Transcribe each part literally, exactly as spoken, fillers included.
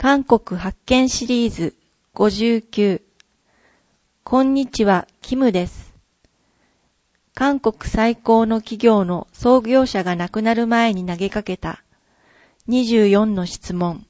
韓国発見シリーズごじゅうきゅう。こんにちは、キムです。韓国最高の企業の創業者が亡くなる前に投げかけたにじゅうよんの質問。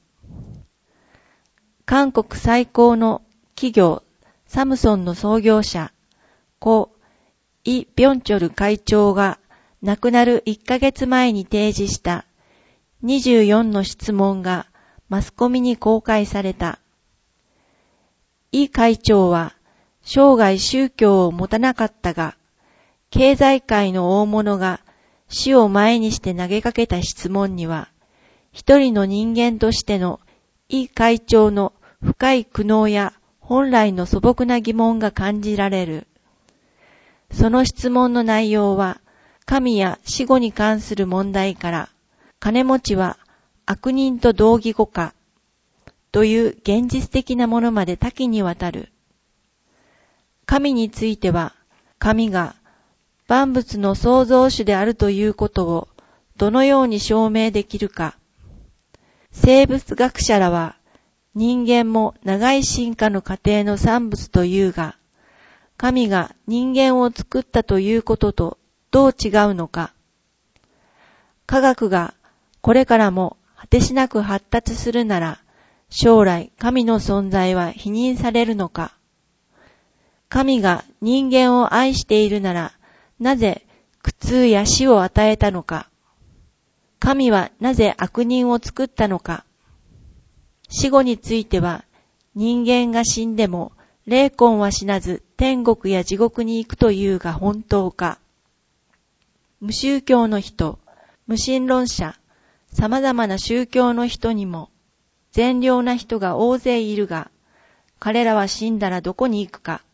韓国最高の企業サムソンの創業者、故イ・ビョンチョル会長が亡くなるいっかげつまえに提示したにじゅうよんの質問がマスコミに公開された。イ会長は生涯宗教を持たなかったが、経済界の大物が死を前にして投げかけた質問には、一人の人間としてのイ会長の深い苦悩や本来の素朴な疑問が感じられる。その質問の内容は、神や死後に関する問題から、金持ちは悪人と同義語か、という現実的なものまで多岐にわたる。神については、神が万物の創造主であるということをどのように証明できるか。生物学者らは、人間も長い進化の過程の産物というが、神が人間を作ったということとどう違うのか。科学がこれからも果てしなく発達するなら、将来神の存在は否認されるのか。神が人間を愛しているなら、なぜ苦痛や死を与えたのか。神はなぜ悪人を作ったのか。死後については、人間が死んでも霊魂は死なず天国や地獄に行くというが本当か。無宗教の人、無神論者、様々な宗教の人にも善良な人が大勢いるが、彼らは死んだらどこに行くか。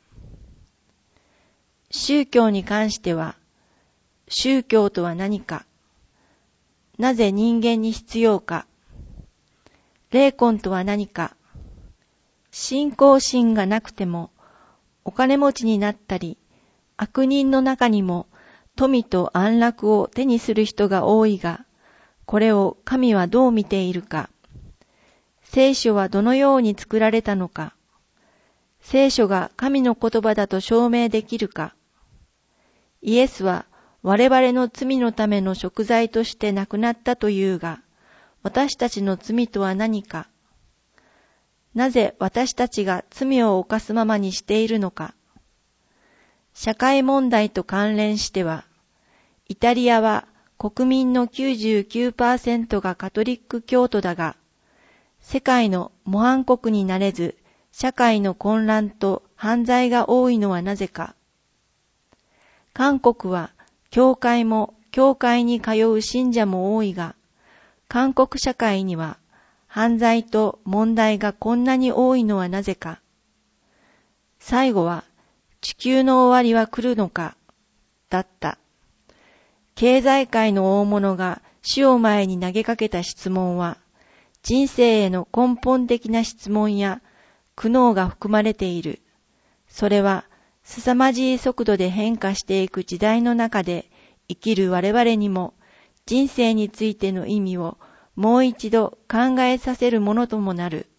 宗教に関しては、宗教とは何か、なぜ人間に必要か、霊魂とは何か、信仰心がなくてもお金持ちになったり、悪人の中にも富と安楽を手にする人が多いが、これを神はどう見ているか。聖書はどのように作られたのか。聖書が神の言葉だと証明できるか。イエスは我々の罪のための贖罪として亡くなったというが、私たちの罪とは何か。なぜ私たちが罪を犯すままにしているのか。社会問題と関連しては、イタリアは国民の きゅうじゅうきゅうパーセント がカトリック教徒だが、世界の模範国になれず、社会の混乱と犯罪が多いのはなぜか。韓国は教会も教会に通う信者も多いが、韓国社会には犯罪と問題がこんなに多いのはなぜか。最後は地球の終わりは来るのか、だった。経済界の大物が死を前に投げかけた質問は、人生への根本的な質問や苦悩が含まれている。それは凄まじい速度で変化していく時代の中で生きる我々にも人生についての意味をもう一度考えさせるものともなる。